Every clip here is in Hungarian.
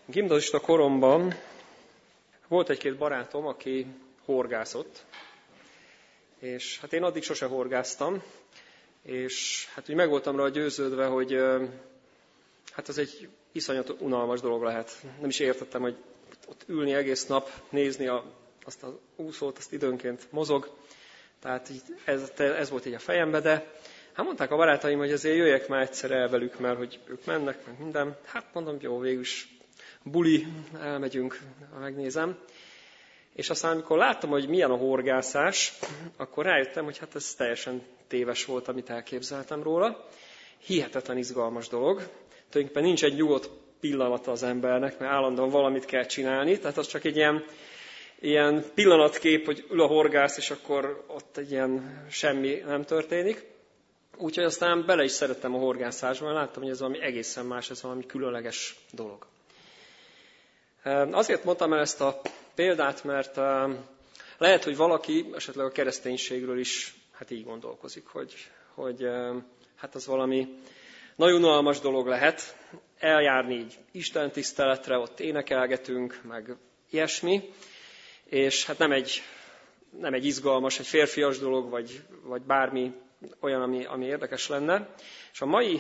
Gimnazista koromban volt egy-két barátom, aki horgászott, és hát én addig sose horgáztam, és hát úgy meg voltam rá győződve, hogy hát ez egy iszonyat unalmas dolog lehet. Nem is értettem, hogy ott ülni egész nap, nézni azt az úszót, azt időnként mozog. Tehát ez volt így a fejembe, de hát mondták a barátaim, hogy azért jöjjek már egyszer el velük, mert hogy ők mennek, meg minden. Hát mondom, jó, végülis buli, elmegyünk, megnézem. És aztán, amikor láttam, hogy milyen a horgászás, akkor rájöttem, hogy hát ez teljesen téves volt, amit elképzeltem róla. Hihetetlen izgalmas dolog. Tulajdonképpen nincs egy nyugodt pillanata az embernek, mert állandóan valamit kell csinálni. Tehát az csak egy ilyen pillanatkép, hogy ül a horgász, és akkor ott egy ilyen semmi nem történik. Úgyhogy aztán bele is szerettem a horgászásba, mert láttam, hogy ez valami egészen más, ez valami különleges dolog. Azért mondtam el ezt a példát, mert lehet, hogy valaki esetleg a kereszténységről is hát így gondolkozik, hogy hát az valami nagyon unalmas dolog lehet eljárni így istentiszteletre, ott énekelgetünk, meg ilyesmi, és hát nem egy izgalmas, egy férfias dolog, vagy bármi olyan, ami érdekes lenne. És a mai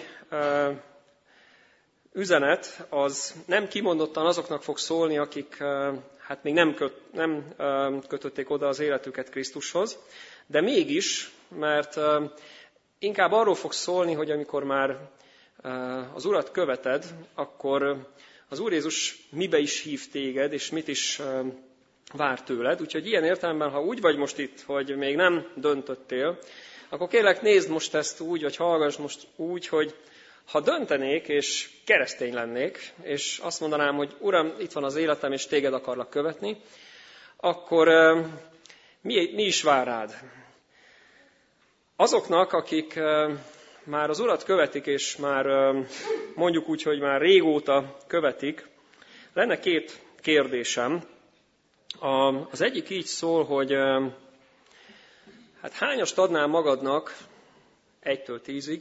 üzenet az nem kimondottan azoknak fog szólni, akik hát még nem kötötték oda az életüket Krisztushoz, de mégis, mert inkább arról fog szólni, hogy amikor már az Urat követed, akkor az Úr Jézus mibe is hív téged, és mit is vár tőled. Úgyhogy ilyen értelemben, ha úgy vagy most itt, hogy még nem döntöttél, akkor kérlek nézd most ezt úgy, vagy hallgass most úgy, hogy ha döntenék, és keresztény lennék, és azt mondanám, hogy Uram, itt van az életem, és téged akarlak követni, akkor mi is vár rád? Azoknak, akik már az Urat követik, és már mondjuk úgy, hogy már régóta követik, lenne két kérdésem. Az egyik így szól, hogy hát hányast adnál magadnak 1-től 10-ig,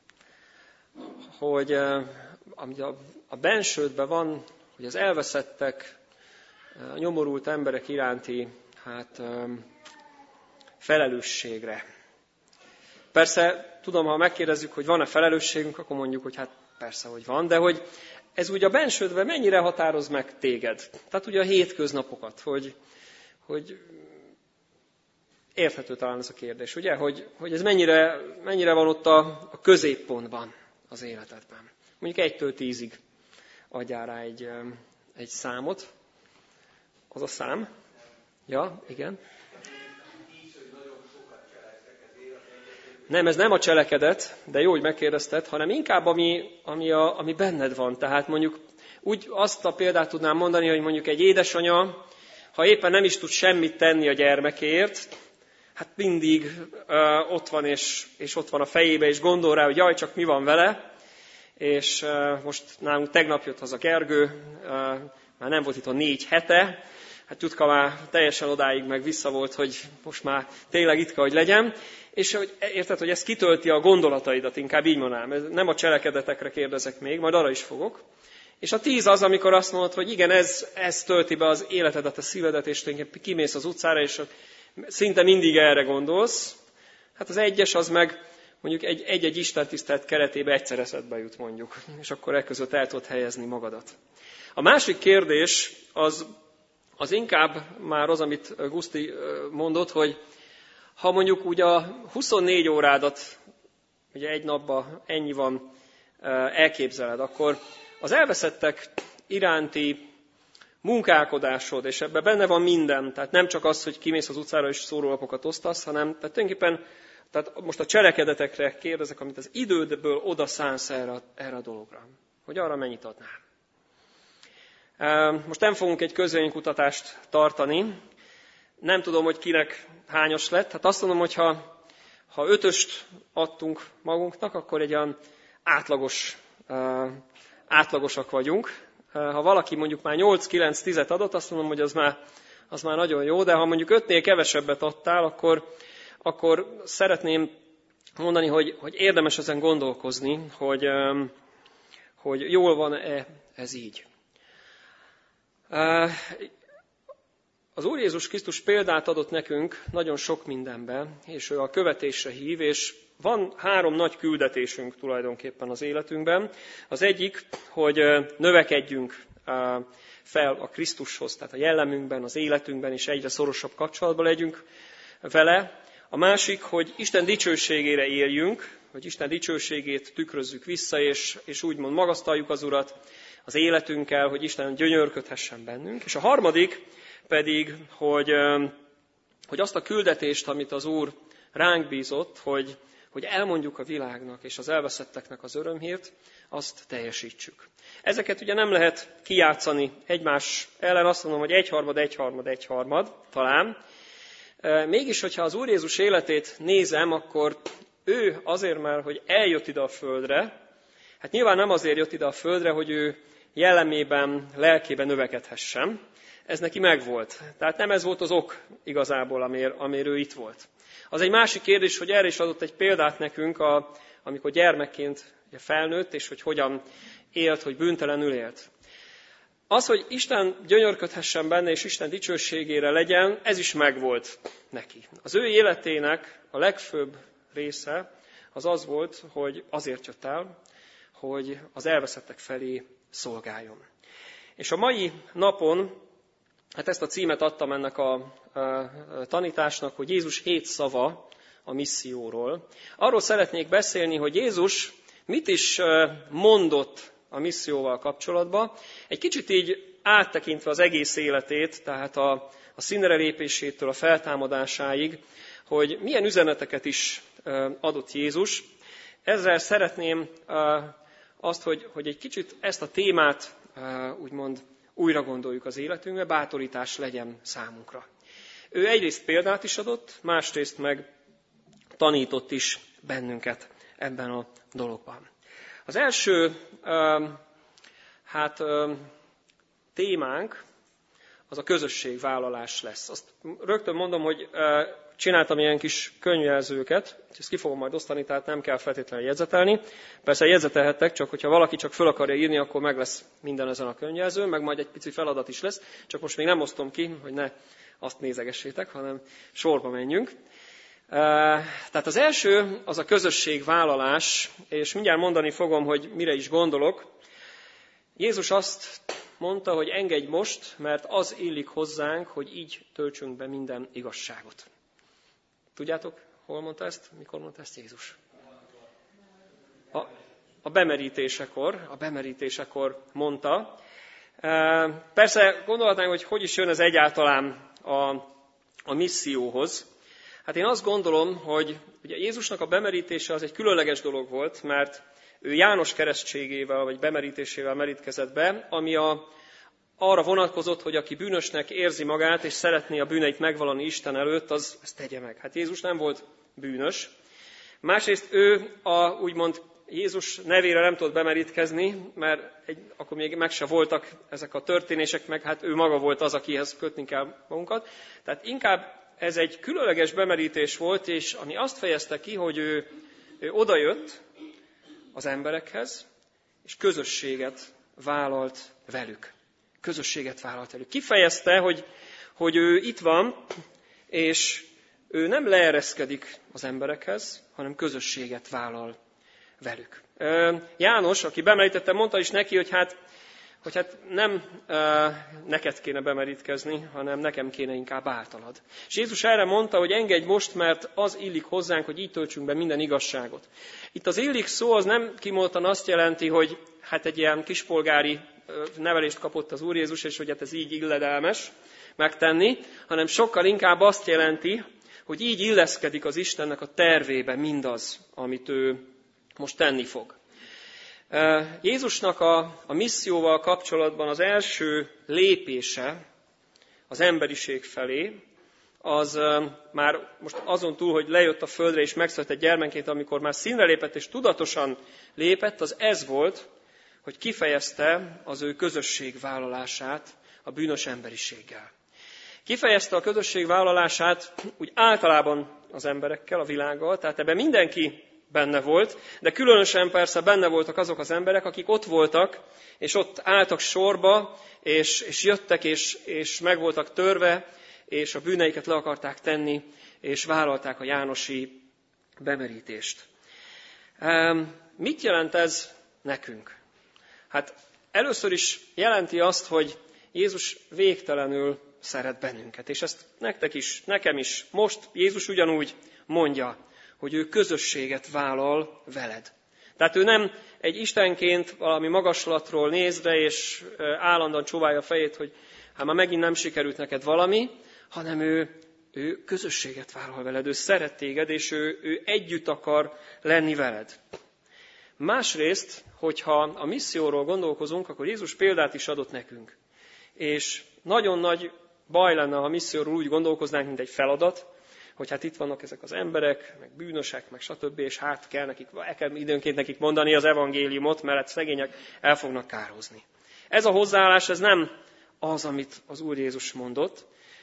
hogy ami a bensődben van, hogy az elveszettek, a nyomorult emberek iránti hát, felelősségre. Persze, tudom, ha megkérdezzük, hogy van-e felelősségünk, akkor mondjuk, hogy hát persze, hogy van, de hogy ez úgy a bensődben mennyire határoz meg téged? Tehát ugye a hétköznapokat, hogy érthető talán ez a kérdés, ugye? Hogy ez mennyire van ott a középpontban az életedben. Mondjuk 1-től 10-ig adjál rá egy számot. Az a szám? Ja, igen. Nem, ez nem a cselekedet, de jó, hogy megkérdezted, hanem inkább ami benned van. Tehát mondjuk úgy azt a példát tudnám mondani, hogy mondjuk egy édesanya, ha éppen nem is tud semmit tenni a gyermekért, hát mindig ott van, és ott van a fejébe, és gondol rá, hogy jaj, csak mi van vele. És most nálunk tegnap jött haza Gergő, már nem volt itt a 4 hete, hát Jutka már teljesen odáig meg vissza volt, hogy most már tényleg itt kell, hogy legyen. És hogy érted, hogy ez kitölti a gondolataidat, inkább így mondanám. Nem a cselekedetekre kérdezek még, majd arra is fogok. És a 10 az, amikor azt mondod, hogy igen, ez tölti be az életedet, a szívedet, és tényleg kimész az utcára, és szinte mindig erre gondolsz. Hát az 1-es az meg mondjuk egy istentisztelet keretében egyszer eszedbe jut mondjuk, és akkor ekközött el tudod helyezni magadat. A másik kérdés az inkább már az, amit Guszti mondott, hogy ha mondjuk úgy a 24 órádat, ugye egy napban ennyi van, elképzeled, akkor az elveszettek iránti munkálkodásod, és ebben benne van minden, tehát nem csak az, hogy kimész az utcára és szórólapokat osztasz, hanem tehát tulajdonképpen tehát most a cselekedetekre kérdezek, amit az idődből oda szánsz erre a dologra. Hogy arra mennyit adnál. Most nem fogunk egy közvéleménykutatást tartani. Nem tudom, hogy kinek hányos lett. Hát azt mondom, hogy ha 5-öst adtunk magunknak, akkor egy olyan átlagosak vagyunk. Ha valaki mondjuk már 8-9-10-et adott, azt mondom, hogy az már nagyon jó, de ha mondjuk 5-nél kevesebbet adtál, akkor szeretném mondani, hogy érdemes ezen gondolkozni, hogy jól van-e ez így. Az Úr Jézus Krisztus példát adott nekünk nagyon sok mindenben, és ő a követésre hív, és van 3 nagy küldetésünk tulajdonképpen az életünkben. Az egyik, hogy növekedjünk fel a Krisztushoz, tehát a jellemünkben, az életünkben, és egyre szorosabb kapcsolatban legyünk vele. A másik, hogy Isten dicsőségére éljünk, hogy Isten dicsőségét tükrözzük vissza, és úgymond magasztaljuk az Urat az életünkkel, hogy Isten gyönyörködhessen bennünk. És a harmadik pedig, hogy azt a küldetést, amit az Úr ránk bízott, hogy elmondjuk a világnak és az elveszetteknek az örömhírt, azt teljesítsük. Ezeket ugye nem lehet kijátszani egymás ellen, azt mondom, hogy egyharmad talán. Mégis, hogyha az Úr Jézus életét nézem, akkor ő azért, mert hogy eljött ide a földre, hát nyilván nem azért jött ide a földre, hogy ő jellemében, lelkében növekedhessen. Ez neki megvolt. Tehát nem ez volt az ok igazából, amiért ő itt volt. Az egy másik kérdés, hogy erre is adott egy példát nekünk, amikor gyermekként felnőtt, és hogy hogyan élt, hogy bűntelenül élt. Az, hogy Isten gyönyörködhessen benne, és Isten dicsőségére legyen, ez is megvolt neki. Az ő életének a legfőbb része az volt, hogy azért jött el, hogy az elveszettek felé szolgáljon. És a mai napon, hát ezt a címet adtam ennek a tanításnak, hogy Jézus 7 szava a misszióról. Arról szeretnék beszélni, hogy Jézus mit is mondott a misszióval kapcsolatban. Egy kicsit így áttekintve az egész életét, tehát a színre lépésétől a feltámadásáig, hogy milyen üzeneteket is adott Jézus. Ezzel szeretném azt, hogy egy kicsit ezt a témát úgymond újra gondoljuk az életünkbe, bátorítás legyen számunkra. Ő egyrészt példát is adott, másrészt meg tanított is bennünket ebben a dologban. Az első témánk az a közösségvállalás lesz. Azt rögtön mondom, hogy csináltam ilyen kis könyvjelzőket, ezt ki fogom majd osztani, tehát nem kell feltétlenül jegyzetelni. Persze jegyzetelhettek, csak hogyha valaki csak föl akarja írni, akkor meg lesz minden ezen a könyvjelzőn, meg majd egy pici feladat is lesz, csak most még nem osztom ki, hogy ne azt nézegessétek, hanem sorba menjünk. Tehát az első az a közösségvállalás, és mindjárt mondani fogom, hogy mire is gondolok. Jézus azt mondta, hogy engedj most, mert az illik hozzánk, hogy így töltsünk be minden igazságot. Tudjátok, hol mondta ezt? Mikor mondta ezt Jézus? A bemerítésekor mondta. Persze gondolhatnánk, hogy is jön ez egyáltalán a misszióhoz. Hát én azt gondolom, hogy ugye Jézusnak a bemerítése az egy különleges dolog volt, mert ő János keresztségével, vagy bemerítésével merítkezett be, ami arra vonatkozott, hogy aki bűnösnek érzi magát, és szeretné a bűneit megvalani Isten előtt, az ezt tegye meg. Hát Jézus nem volt bűnös. Másrészt ő úgymond Jézus nevére nem tudott bemerítkezni, mert akkor még meg se voltak ezek a történések, meg hát ő maga volt az, akihez kötni kell magunkat. Tehát inkább ez egy különleges bemerítés volt, és ami azt fejezte ki, hogy ő odajött az emberekhez, és közösséget vállalt velük. Kifejezte, hogy ő itt van, és ő nem leereszkedik az emberekhez, hanem közösséget vállal velük. János, aki bemerítette, mondta is neki, hogy nem neked kéne bemerítkezni, hanem nekem kéne inkább általad. És Jézus erre mondta, hogy engedj most, mert az illik hozzánk, hogy így töltsünk be minden igazságot. Itt az illik szó az nem kimondottan azt jelenti, hogy hát egy ilyen kispolgári nevelést kapott az Úr Jézus, és hogy hát ez így illedelmes megtenni, hanem sokkal inkább azt jelenti, hogy így illeszkedik az Istennek a tervébe mindaz, amit ő most tenni fog. Jézusnak a misszióval kapcsolatban az első lépése az emberiség felé, az már most azon túl, hogy lejött a földre és megszületett gyermekként, amikor már színre lépett és tudatosan lépett, az ez volt, hogy kifejezte az ő közösségvállalását a bűnös emberiséggel. Kifejezte a közösségvállalását úgy általában az emberekkel, a világgal, tehát ebben mindenki benne volt, de különösen persze benne voltak azok az emberek, akik ott voltak, és ott álltak sorba, és jöttek, és meg voltak törve, és a bűneiket le akarták tenni, és vállalták a jánosi bemerítést. Mit jelent ez nekünk? Hát először is jelenti azt, hogy Jézus végtelenül szeret bennünket. És ezt nektek is, nekem is. Most Jézus ugyanúgy mondja, hogy ő közösséget vállal veled. Tehát ő nem egy istenként valami magaslatról néz rá, és állandóan csóválja a fejét, hogy hát már megint nem sikerült neked valami, hanem ő közösséget vállal veled, ő szeret téged, és ő együtt akar lenni veled. Másrészt, hogyha a misszióról gondolkozunk, akkor Jézus példát is adott nekünk. És nagyon nagy baj lenne, ha a misszióról úgy gondolkoznánk, mint egy feladat, hogy hát itt vannak ezek az emberek, meg bűnösek, meg stb., és hát kell időnként nekik mondani az evangéliumot, mert szegények el fognak kározni. Ez a hozzáállás, ez nem az, amit az Úr Jézus mondott.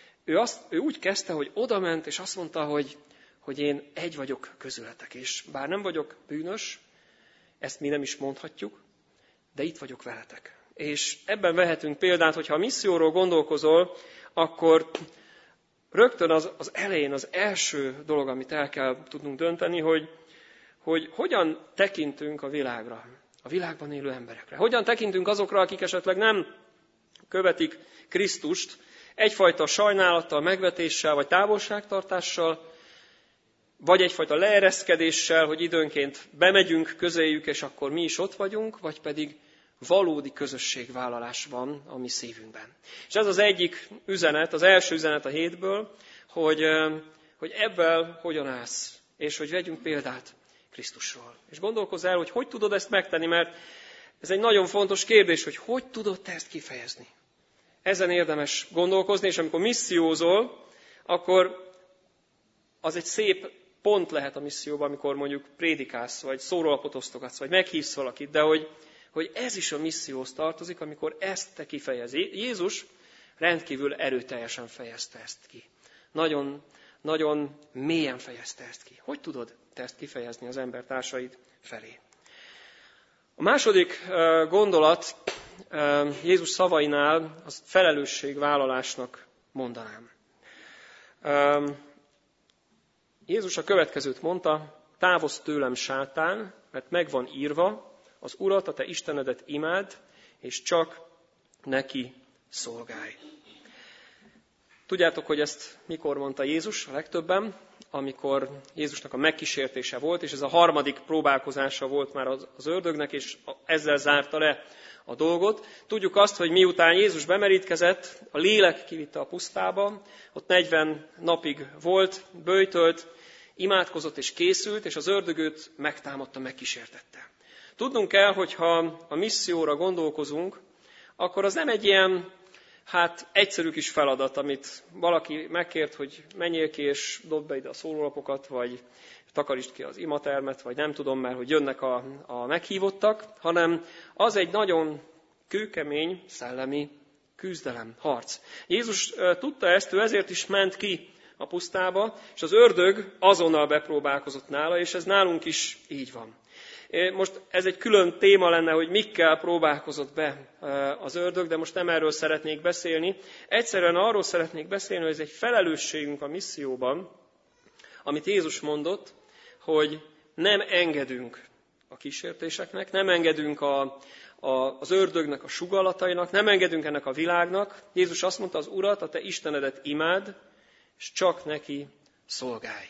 Ő úgy kezdte, hogy odament, és azt mondta, hogy én egy vagyok közületek, és bár nem vagyok bűnös, ezt mi nem is mondhatjuk, de itt vagyok veletek. És ebben vehetünk példát, hogyha a misszióról gondolkozol, akkor rögtön az elején az első dolog, amit el kell tudnunk dönteni, hogy hogyan tekintünk a világra, a világban élő emberekre. Hogyan tekintünk azokra, akik esetleg nem követik Krisztust, egyfajta sajnálattal, megvetéssel, vagy távolságtartással, vagy egyfajta leereszkedéssel, hogy időnként bemegyünk közéjük, és akkor mi is ott vagyunk, vagy pedig valódi közösségvállalás van a mi szívünkben. És ez az egyik üzenet, az első üzenet a hétből, hogy ebben hogyan állsz, és hogy vegyünk példát Krisztusról. És gondolkozz el, hogy tudod ezt megtenni, mert ez egy nagyon fontos kérdés, hogy tudod te ezt kifejezni. Ezen érdemes gondolkozni, és amikor missziózol, akkor az egy szép pont lehet a misszióban, amikor mondjuk prédikálsz, vagy szórólapot osztogatsz, vagy meghívsz valakit, de hogy ez is a misszióhoz tartozik, amikor ezt te kifejezi. Jézus rendkívül erőteljesen fejezte ezt ki. Nagyon, nagyon mélyen fejezte ezt ki. Hogy tudod te ezt kifejezni az embertársaid felé? A második gondolat Jézus szavainál az felelősségvállalásnak mondanám. Jézus a következőt mondta: távozz tőlem, sátán, mert meg van írva, az Urat, a te Istenedet imádd, és csak neki szolgálj. Tudjátok, hogy ezt mikor mondta Jézus a legtöbben? Amikor Jézusnak a megkísértése volt, és ez a harmadik próbálkozása volt már az ördögnek, és ezzel zárta le a dolgot. Tudjuk azt, hogy miután Jézus bemerítkezett, a lélek kivitte a pusztába, ott 40 napig volt, böjtölt, imádkozott és készült, és az ördög őt megtámadta, megkísértette. Tudnunk kell, hogy ha a misszióra gondolkozunk, akkor az nem egy ilyen, egyszerű kis feladat, amit valaki megkért, hogy menjél ki és dobd be ide a szórólapokat, vagy takarítsd ki az imatermet, vagy nem tudom már, hogy jönnek a meghívottak, hanem az egy nagyon kőkemény szellemi küzdelem, harc. Jézus tudta ezt, ő ezért is ment ki a pusztába, és az ördög azonnal bepróbálkozott nála, és ez nálunk is így van. Most ez egy külön téma lenne, hogy mikkel próbálkozott be az ördög, de most nem erről szeretnék beszélni. Egyszerűen arról szeretnék beszélni, hogy ez egy felelősségünk a misszióban, amit Jézus mondott, hogy nem engedünk a kísértéseknek, nem engedünk az ördögnek a sugallатainak, nem engedünk ennek a világnak. Jézus azt mondta, az Urat, a te Istenedet imádd, és csak neki szolgálj.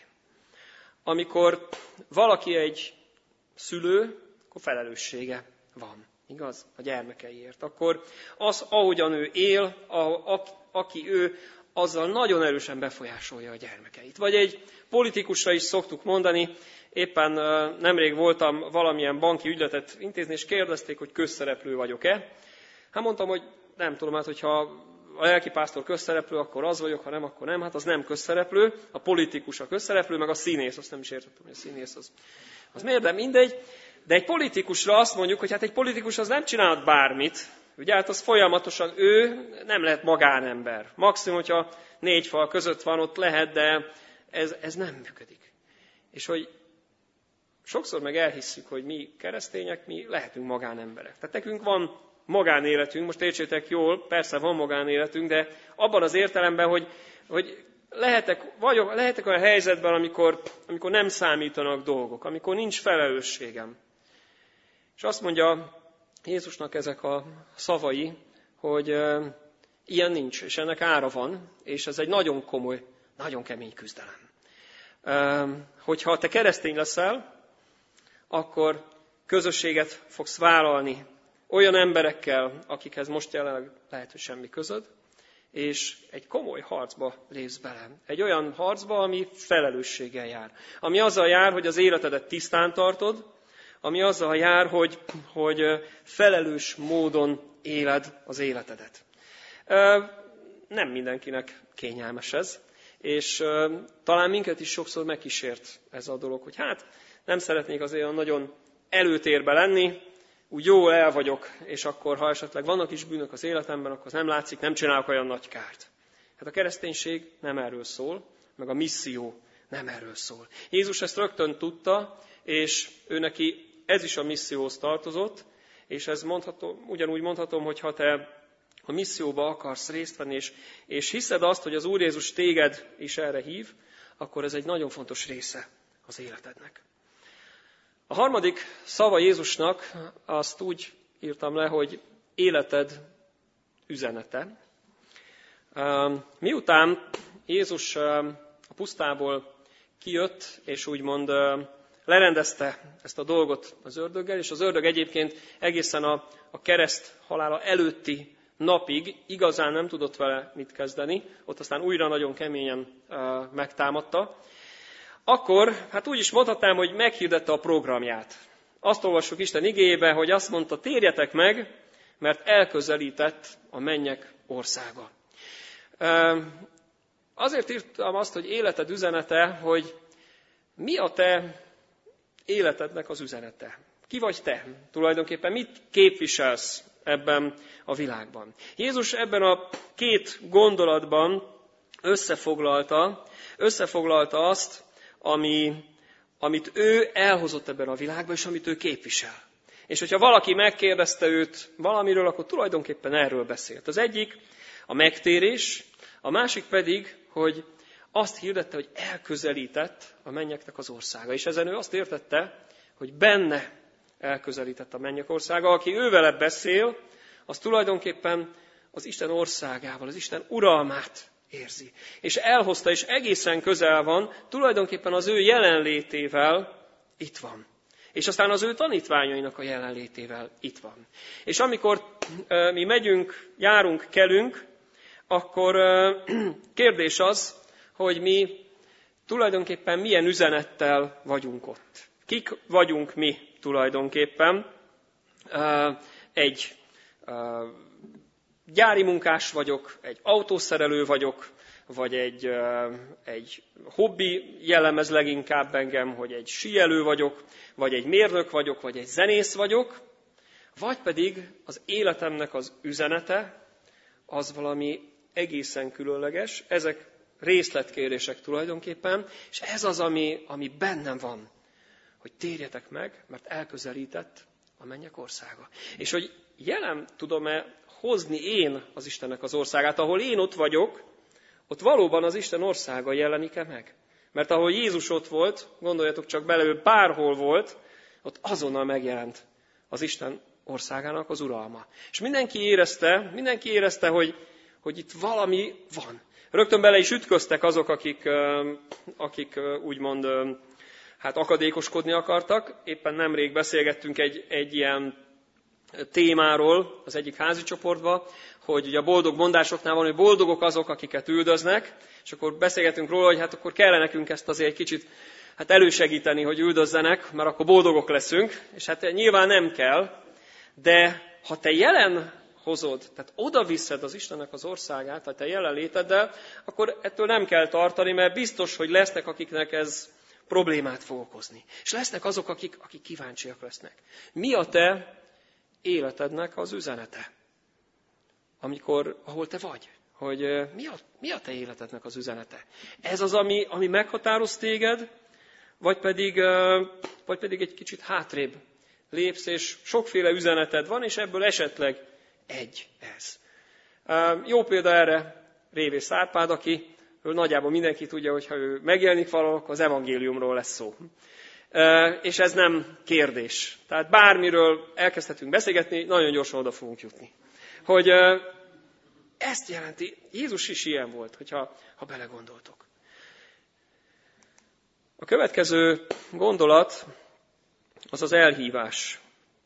Amikor valaki egy szülő, akkor felelőssége van, igaz? A gyermekeiért. Akkor az, ahogyan ő él, aki ő, azzal nagyon erősen befolyásolja a gyermekeit. Vagy egy politikusra is szoktuk mondani, éppen nemrég voltam valamilyen banki ügyletet intézni, és kérdezték, hogy közszereplő vagyok-e. Mondtam, hogy nem tudom, hogyha a lelkipásztor közszereplő, akkor az vagyok, ha nem, akkor nem. Az nem közszereplő, a politikus a közszereplő, meg a színész, azt nem is értettem, hogy a színész az miért, de mindegy. De egy politikusra azt mondjuk, hogy egy politikus az nem csinálhat bármit, ugye az folyamatosan ő nem lehet magánember. Maximum, hogyha 4 fal között van, ott lehet, de ez nem működik. És hogy sokszor meg elhisszük, hogy mi keresztények, mi lehetünk magánemberek. Tehát nekünk van magánéletünk, most értsétek jól, persze van magánéletünk, de abban az értelemben, hogy lehetek olyan helyzetben, amikor nem számítanak dolgok, amikor nincs felelősségem. És azt mondja Jézusnak ezek a szavai, hogy ilyen nincs, és ennek ára van, és ez egy nagyon komoly, nagyon kemény küzdelem. Hogyha te keresztény leszel, akkor közösséget fogsz vállalni olyan emberekkel, akikhez most jelenleg lehet, hogy semmi közöd, és egy komoly harcba lépsz bele. Egy olyan harcba, ami felelősséggel jár. Ami azzal jár, hogy az életedet tisztán tartod, ami azzal jár, hogy felelős módon éled az életedet. Nem mindenkinek kényelmes ez, és talán minket is sokszor megkísért ez a dolog, hogy hát nem szeretnék azért nagyon előtérbe lenni, úgy jól el vagyok, és akkor, ha esetleg vannak is bűnök az életemben, akkor az nem látszik, nem csinálok olyan nagy kárt. Hát a kereszténység nem erről szól, meg a misszió nem erről szól. Jézus ezt rögtön tudta, és ő neki ez is a misszióhoz tartozott, és ez ugyanúgy mondhatom, hogy ha te a misszióba akarsz részt venni, és hiszed azt, hogy az Úr Jézus téged is erre hív, akkor ez egy nagyon fontos része az életednek. A harmadik szava Jézusnak, azt úgy írtam le, hogy életed üzenete. Miután Jézus a pusztából kijött, és úgymond lerendezte ezt a dolgot az ördöggel, és az ördög egyébként egészen a kereszt halála előtti napig igazán nem tudott vele mit kezdeni, ott aztán újra nagyon keményen megtámadta, akkor, hát úgy is mondhatnám, hogy meghirdette a programját. Azt olvassuk Isten igéjében, hogy azt mondta, térjetek meg, mert elközelített a mennyek országa. Azért írtam azt, hogy életed üzenete, hogy mi a te életednek az üzenete. Ki vagy te? Tulajdonképpen mit képviselsz ebben a világban? Jézus ebben a két gondolatban összefoglalta azt, amit ő elhozott ebben a világban, és amit ő képvisel. És hogyha valaki megkérdezte őt valamiről, akkor tulajdonképpen erről beszélt. Az egyik a megtérés, a másik pedig, hogy azt hirdette, hogy elközelített a mennyeknek az országa. És ezen ő azt értette, hogy benne elközelített a mennyek országa. Aki ővele beszél, az tulajdonképpen az Isten országával, az Isten uralmát érzi. És elhozta, és egészen közel van, tulajdonképpen az ő jelenlétével itt van. És aztán az ő tanítványainak a jelenlétével itt van. És amikor mi megyünk, járunk, kelünk, akkor kérdés az, hogy mi tulajdonképpen milyen üzenettel vagyunk ott. Kik vagyunk mi tulajdonképpen? Egy gyári munkás vagyok, egy autószerelő vagyok, vagy egy hobbi jellemez leginkább engem, hogy egy síelő vagyok, vagy egy mérnök vagyok, vagy egy zenész vagyok, vagy pedig az életemnek az üzenete az valami egészen különleges, ezek részletkérések tulajdonképpen, és ez az, ami bennem van, hogy térjetek meg, mert elközelített a mennyek országa. És hogy jelen tudom-e hozni én az Istennek az országát, ahol én ott vagyok, ott valóban az Isten országa jelenik-e meg? Mert ahol Jézus ott volt, gondoljatok csak bele, ő bárhol volt, ott azonnal megjelent az Isten országának az uralma. És mindenki érezte, hogy itt valami van. Rögtön bele is ütköztek azok, akik úgymond akadékoskodni akartak. Éppen nemrég beszélgettünk egy ilyen témáról az egyik házi csoportban, hogy ugye a boldog mondásoknál van, hogy boldogok azok, akiket üldöznek, és akkor beszélgetünk róla, hogy hát akkor kellene nekünk ezt azért egy kicsit elősegíteni, hogy üldözzenek, mert akkor boldogok leszünk, és hát nyilván nem kell, de ha te jelen hozod, tehát oda viszed az Istennek az országát, vagy te jelenléteddel, akkor ettől nem kell tartani, mert biztos, hogy lesznek, akiknek ez problémát fog okozni. És lesznek azok, akik kíváncsiak lesznek. Mi a te életednek az üzenete? Ahol te vagy. Hogy mi a te életednek az üzenete? Ez az, ami meghatároz téged, vagy pedig vagy pedig egy kicsit hátrébb lépsz, és sokféle üzeneted van, és ebből esetleg egy ez. Jó példa erre Révész Árpád, akiről nagyjából mindenki tudja, hogy ha ő megjelenik valahol, akkor az evangéliumról lesz szó. És ez nem kérdés. Tehát bármiről elkezdhetünk beszélgetni, nagyon gyorsan oda fogunk jutni. Hogy ezt jelenti, Jézus is ilyen volt, ha belegondoltok. A következő gondolat az az elhívás.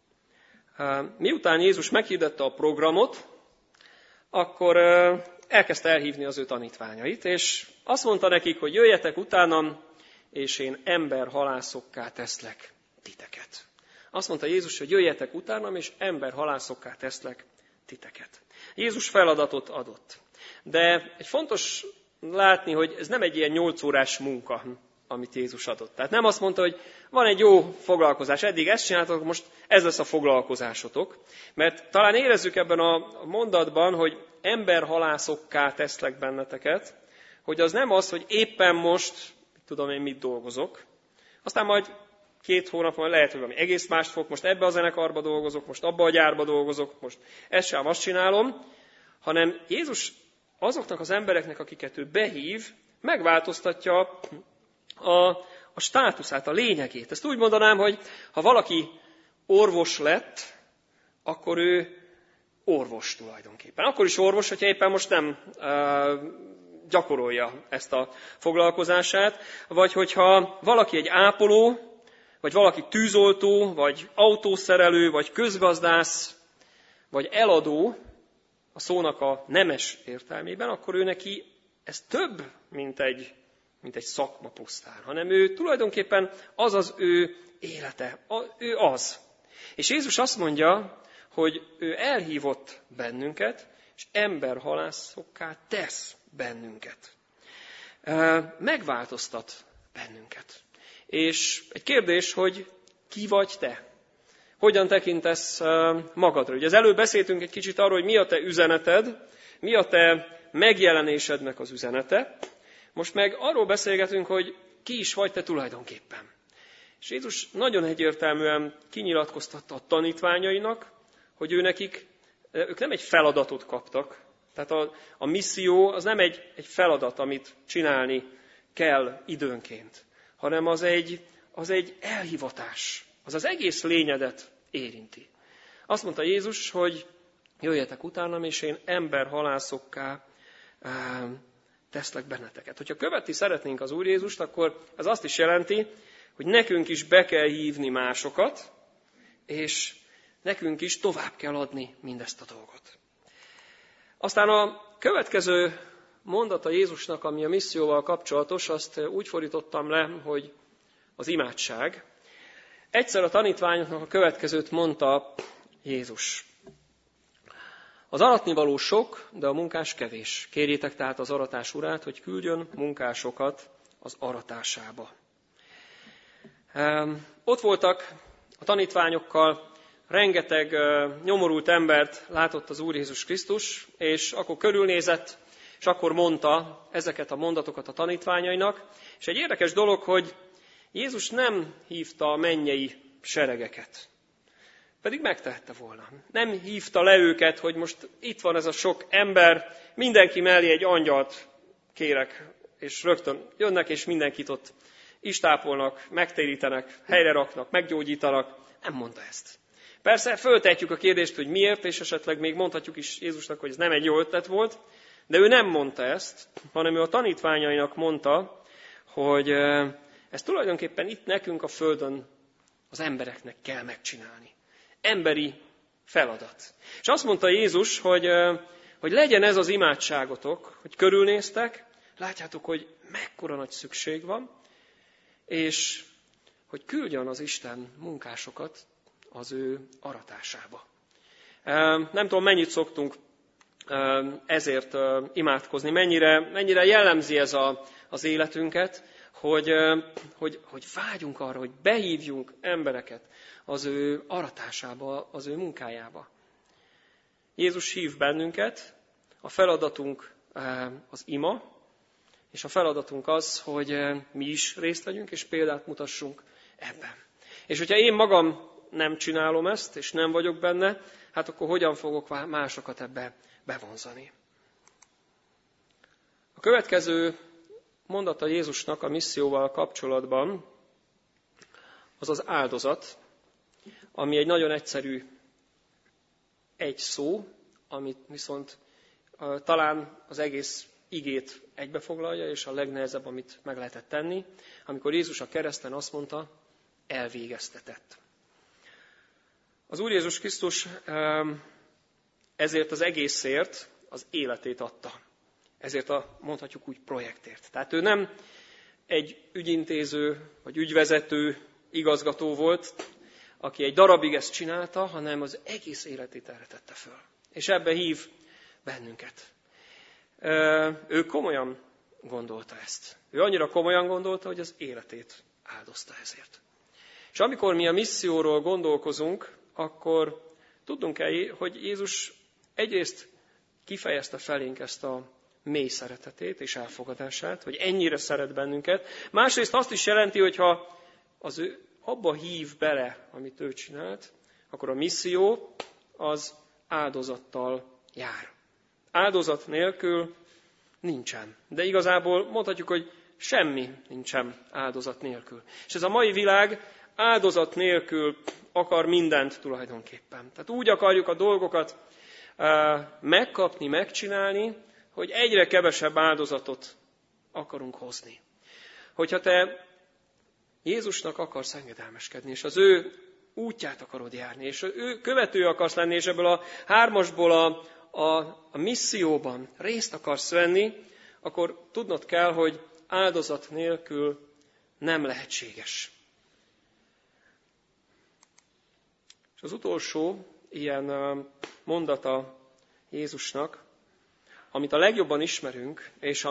Miután Jézus meghirdette a programot, akkor elkezdte elhívni az ő tanítványait, és azt mondta nekik, hogy jöjjetek utánam, és én emberhalászokká teszlek titeket. Azt mondta Jézus, hogy jöjjetek utánam, és emberhalászokká teszlek titeket. Jézus feladatot adott. De egy fontos látni, hogy ez nem egy ilyen 8 órás munka, amit Jézus adott. Tehát nem azt mondta, hogy van egy jó foglalkozás, eddig ezt csináltok, most ez lesz a foglalkozásotok. Mert talán érezzük ebben a mondatban, hogy emberhalászokká teszlek benneteket, hogy az nem az, hogy éppen most, tudom én mit dolgozok, aztán majd 2 hónap, majd lehet, hogy valami egész mást fog, most ebbe a zenekarba dolgozok, most abba a gyárba dolgozok, most ezt sem, azt csinálom, hanem Jézus azoknak az embereknek, akiket ő behív, megváltoztatja a státuszát, a lényegét. Ezt úgy mondanám, hogy ha valaki orvos lett, akkor ő orvos tulajdonképpen. Akkor is orvos, hogyha éppen most nem gyakorolja ezt a foglalkozását, vagy hogyha valaki egy ápoló, vagy valaki tűzoltó, vagy autószerelő, vagy közgazdász, vagy eladó, a szónak a nemes értelmében, akkor ő neki ez több, mint egy szakma pusztán, hanem ő tulajdonképpen az az ő élete, ő az. És Jézus azt mondja, hogy ő elhívott bennünket, és emberhalászokká tesz bennünket. Megváltoztat bennünket. És egy kérdés, hogy ki vagy te? Hogyan tekintesz magadra? Ugye az előbb beszéltünk egy kicsit arról, hogy mi a te üzeneted, mi a te megjelenésednek az üzenete. Most meg arról beszélgetünk, hogy ki is vagy te tulajdonképpen. És Jézus nagyon egyértelműen kinyilatkoztatta a tanítványainak, hogy ők nem egy feladatot kaptak. Tehát a misszió az nem egy feladat, amit csinálni kell időnként, hanem az egy elhivatás. Az az egész lényedet érinti. Azt mondta Jézus, hogy jöjjetek utánam, és én emberhalászokká teszlek benneteket. Hogyha követni szeretnénk az Úr Jézust, akkor ez azt is jelenti, hogy nekünk is be kell hívni másokat, és nekünk is tovább kell adni mindezt a dolgot. Aztán a következő mondata Jézusnak, ami a misszióval kapcsolatos, azt úgy fordítottam le, hogy az imádság. Egyszer a tanítványoknak a következőt mondta Jézus. Az aratnivaló sok, de a munkás kevés. Kérjétek tehát az aratás urát, hogy küldjön munkásokat az aratásába. Ott voltak a tanítványokkal, rengeteg nyomorult embert látott az Úr Jézus Krisztus, és akkor körülnézett, és akkor mondta ezeket a mondatokat a tanítványainak. És egy érdekes dolog, hogy Jézus nem hívta a mennyei seregeket. Pedig megtehette volna. Nem hívta le őket, hogy most itt van ez a sok ember, mindenki mellé egy angyalt kérek, és rögtön jönnek, és mindenkit ott istápolnak, megtérítenek, helyre raknak, meggyógyítanak. Nem mondta ezt. Persze föltehetjük a kérdést, hogy miért, és esetleg még mondhatjuk is Jézusnak, hogy ez nem egy jó ötlet volt, de ő nem mondta ezt, hanem ő a tanítványainak mondta, hogy ezt tulajdonképpen itt nekünk a Földön az embereknek kell megcsinálni. Emberi feladat. És azt mondta Jézus, hogy legyen ez az imádságotok, hogy körülnéztek, látjátok, hogy mekkora nagy szükség van, és hogy küldjön az Isten munkásokat az ő aratásába. Nem tudom, mennyit szoktunk ezért imádkozni, mennyire jellemzi ez az életünket, hogy vágyunk arra, hogy behívjunk embereket az ő aratásába, az ő munkájába. Jézus hív bennünket, a feladatunk az ima, és a feladatunk az, hogy mi is részt vegyünk, és példát mutassunk ebben. És hogyha én magam nem csinálom ezt, és nem vagyok benne, hát akkor hogyan fogok másokat ebbe bevonzani? A következő mondata Jézusnak a misszióval kapcsolatban az az áldozat, ami egy nagyon egyszerű egy szó, amit viszont talán az egész igét egybefoglalja, és a legnehezebb, amit meg lehetett tenni, amikor Jézus a kereszten azt mondta, elvégeztetett. Az Úr Jézus Krisztus ezért az egészért az életét adta. Ezért mondhatjuk úgy projektért. Tehát ő nem egy ügyintéző, vagy ügyvezető, igazgató volt, aki egy darabig ezt csinálta, hanem az egész életét erre tette föl. És ebbe hív bennünket. Ő komolyan gondolta ezt. Ő annyira komolyan gondolta, hogy az életét áldozta ezért. És amikor mi a misszióról gondolkozunk, akkor tudnunk kell, hogy Jézus egyrészt kifejezte felénk ezt a mély szeretetét és elfogadását, hogy ennyire szeret bennünket. Másrészt azt is jelenti, hogy ha az ő abba hív bele, amit ő csinált, akkor a misszió az áldozattal jár. Áldozat nélkül nincsen. De igazából mondhatjuk, hogy semmi nincsen áldozat nélkül. És ez a mai világ áldozat nélkül akar mindent tulajdonképpen. Tehát úgy akarjuk a dolgokat megkapni, megcsinálni, hogy egyre kevesebb áldozatot akarunk hozni. Hogyha te Jézusnak akarsz engedelmeskedni, és az ő útját akarod járni, és ő követő akarsz lenni, és ebből a hármasból a misszióban részt akarsz venni, akkor tudnod kell, hogy áldozat nélkül nem lehetséges. És az utolsó ilyen mondata Jézusnak, amit a legjobban ismerünk, és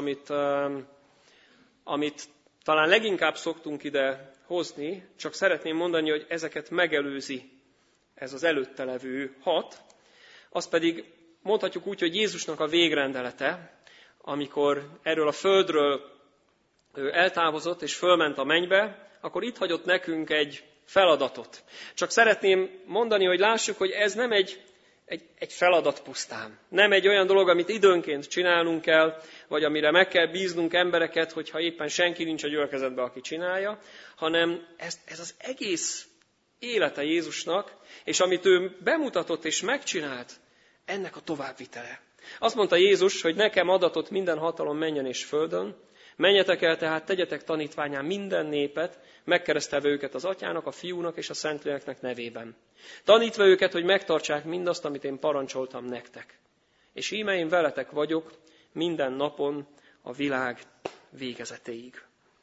amit talán leginkább szoktunk ide hozni, csak szeretném mondani, hogy ezeket megelőzi ez az előtte levő 6, az pedig mondhatjuk úgy, hogy Jézusnak a végrendelete, amikor erről a földről ő eltávozott és fölment a mennybe, akkor itt hagyott nekünk egy feladatot. Csak szeretném mondani, hogy lássuk, hogy ez nem egy feladat pusztán. Nem egy olyan dolog, amit időnként csinálnunk kell, vagy amire meg kell bíznunk embereket, hogyha éppen senki nincs a gyülekezetben, aki csinálja, hanem ez az egész élete Jézusnak, és amit ő bemutatott és megcsinált, ennek a továbbvitele. Azt mondta Jézus, hogy nekem adatott minden hatalom mennyen és földön, menjetek el tehát, tegyetek tanítvánnyá minden népet, megkeresztelve őket az Atyának, a Fiúnak és a Szentléleknek nevében. Tanítva őket, hogy megtartsák mindazt, amit én parancsoltam nektek. És íme én veletek vagyok minden napon a világ végezetéig.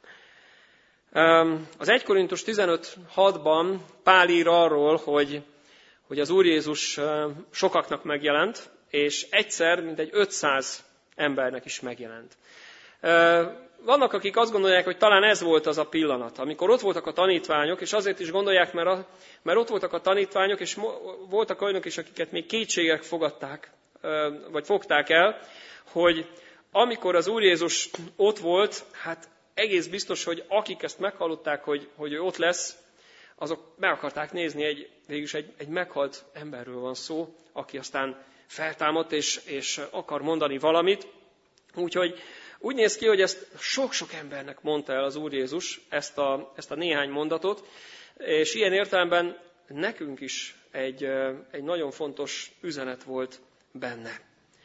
Az 1 Korintus 15:6-ban Pál ír arról, hogy az Úr Jézus sokaknak megjelent, és egyszer mintegy 500 embernek is megjelent. Vannak, akik azt gondolják, hogy talán ez volt az a pillanat, amikor ott voltak a tanítványok, és azért is gondolják, mert ott voltak a tanítványok, és voltak olyanok is, akiket még kétségek fogadták, vagy fogták el, hogy amikor az Úr Jézus ott volt, hát egész biztos, hogy akik ezt meghallották, hogy ő ott lesz, azok meg akarták nézni, végülis egy meghalt emberről van szó, aki aztán feltámadt, és akar mondani valamit. Úgyhogy úgy néz ki, hogy ezt sok-sok embernek mondta el az Úr Jézus, ezt a néhány mondatot, és ilyen értelemben nekünk is egy nagyon fontos üzenet volt benne.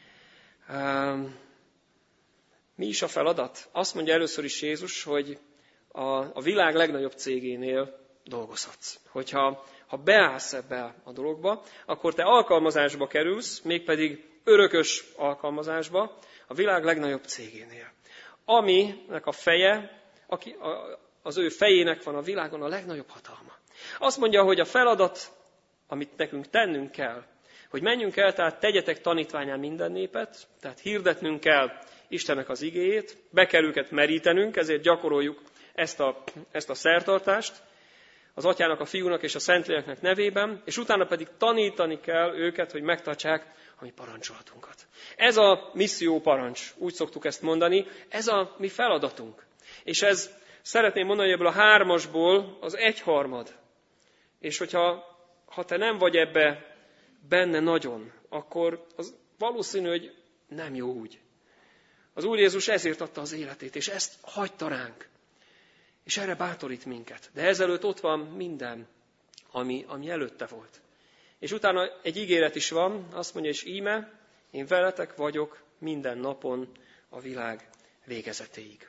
Mi is a feladat? Azt mondja először is Jézus, hogy a világ legnagyobb cégénél dolgozhatsz. Hogyha beállsz ebbe a dologba, akkor te alkalmazásba kerülsz, mégpedig örökös alkalmazásba, a világ legnagyobb cégénél. Aminek a feje, az ő fejének van a világon a legnagyobb hatalma. Azt mondja, hogy a feladat, amit nekünk tennünk kell, hogy menjünk el, tehát tegyetek tanítvánnyá minden népet, tehát hirdetnünk kell Istennek az igéjét, be kell őket merítenünk, ezért gyakoroljuk ezt a szertartást, az Atyának, a Fiúnak és a Szentléleknek nevében, és utána pedig tanítani kell őket, hogy megtartsák a mi parancsolatunkat. Ez a misszió parancs, úgy szoktuk ezt mondani, ez a mi feladatunk. És ez, szeretném mondani, hogy ebből a 3-asból az 1/3 És hogyha te nem vagy ebbe benne nagyon, akkor az valószínű, hogy nem jó úgy. Az Úr Jézus ezért adta az életét, és ezt hagyta ránk. És erre bátorít minket. De ezelőtt ott van minden, ami előtte volt. És utána egy ígéret is van, azt mondja, és íme, én veletek vagyok minden napon a világ végezetéig.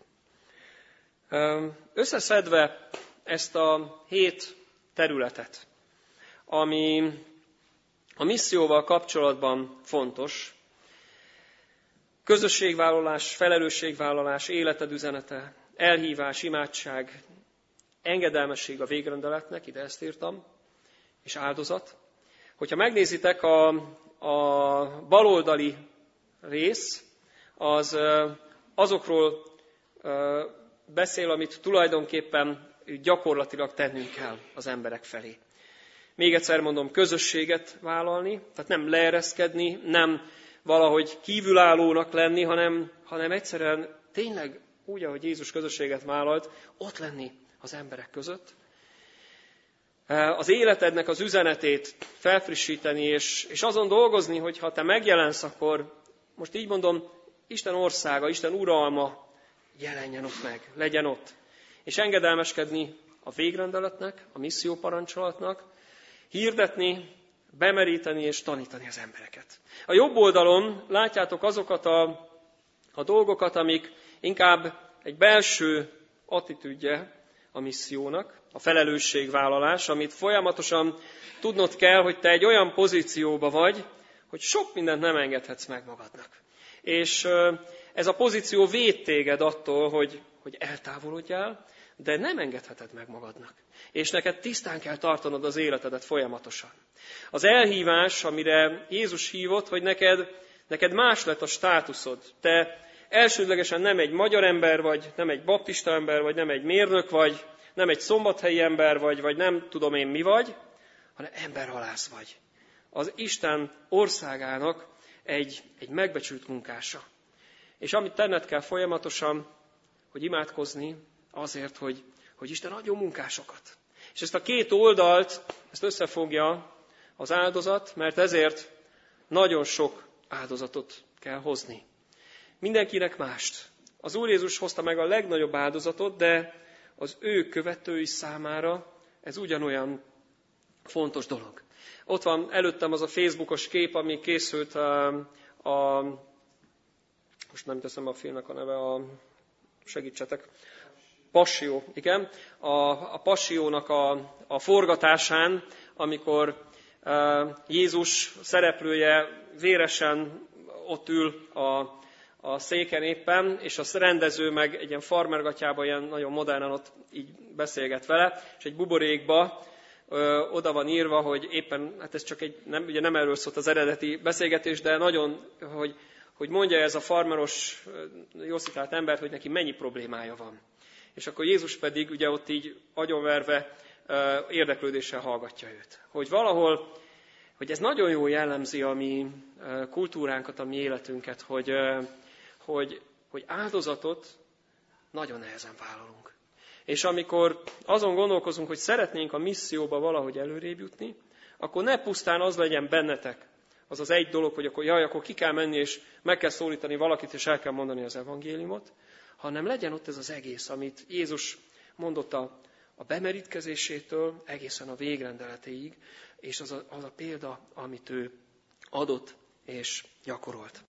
Összeszedve ezt a 7 területet, ami a misszióval kapcsolatban fontos, közösségvállalás, felelősségvállalás, életed üzenete, elhívás, imádság, engedelmesség a végrendeletnek, ide ezt írtam, és áldozat. Hogyha megnézitek a baloldali rész, az azokról beszél, amit tulajdonképpen gyakorlatilag tennünk kell az emberek felé. Még egyszer mondom, közösséget vállalni, tehát nem leereszkedni, nem valahogy kívülállónak lenni, hanem egyszerűen tényleg úgy, ahogy Jézus közösséget vállalt, ott lenni az emberek között. Az életednek az üzenetét felfrissíteni, és azon dolgozni, hogy ha te megjelensz, akkor most így mondom, Isten országa, Isten uralma jelenjen ott meg, legyen ott. És engedelmeskedni a végrendeletnek, a misszióparancsolatnak, hirdetni, bemeríteni és tanítani az embereket. A jobb oldalon látjátok azokat a dolgokat, amik inkább egy belső attitűdje a missziónak, a felelősségvállalás, amit folyamatosan tudnod kell, hogy te egy olyan pozícióba vagy, hogy sok mindent nem engedhetsz meg magadnak. És ez a pozíció véd téged attól, hogy eltávolodjál, de nem engedheted meg magadnak. És neked tisztán kell tartanod az életedet folyamatosan. Az elhívás, amire Jézus hívott, hogy neked más lett a státuszod. Te elsődlegesen nem egy magyar ember vagy, nem egy baptista ember vagy, nem egy mérnök vagy, nem egy szombathelyi ember vagy nem tudom én mi vagy, hanem emberhalász vagy. Az Isten országának egy megbecsült munkása. És amit tenned kell folyamatosan, hogy imádkozni azért, hogy Isten adjon munkásokat. És ezt a 2 oldalt, ezt összefogja az áldozat, mert ezért nagyon sok áldozatot kell hozni. Mindenkinek mást. Az Úr Jézus hozta meg a legnagyobb áldozatot, de az ő követői számára ez ugyanolyan fontos dolog. Ott van előttem az a Facebookos kép, ami készült most nem teszem a filmnek a neve, segítsetek. Passió, igen. A Passió-nak a forgatásán, amikor Jézus szereplője véresen ott ül a széken éppen, és a rendező meg egy ilyen farmergatyában ilyen nagyon modernen ott így beszélget vele, és egy buborékba oda van írva, hogy éppen, hát ez csak ugye nem erről szólt az eredeti beszélgetés, de nagyon, hogy mondja ez a farmeros, jól szituált ember, hogy neki mennyi problémája van. És akkor Jézus pedig ugye ott így agyonverve érdeklődéssel hallgatja őt. Hogy valahol, hogy ez nagyon jól jellemzi a mi kultúránkat, a mi életünket, hogy áldozatot nagyon nehezen vállalunk. És amikor azon gondolkozunk, hogy szeretnénk a misszióba valahogy előrébb jutni, akkor ne pusztán az legyen bennetek, az az egy dolog, hogy akkor ki kell menni, és meg kell szólítani valakit, és el kell mondani az evangéliumot, hanem legyen ott ez az egész, amit Jézus mondott a bemerítkezésétől egészen a végrendeletéig, és az a példa, amit ő adott és gyakorolt.